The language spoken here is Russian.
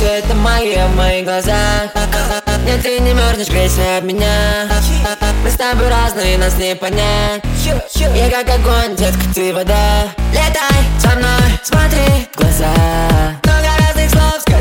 все это магия в моих глазах. Нет, ты не мерзнешь, грейся об меня. Мы с тобой разные, нас не понять. Я как огонь, детка, ты вода. Летай со мной, смотри в глаза. Много разных слов, скажи.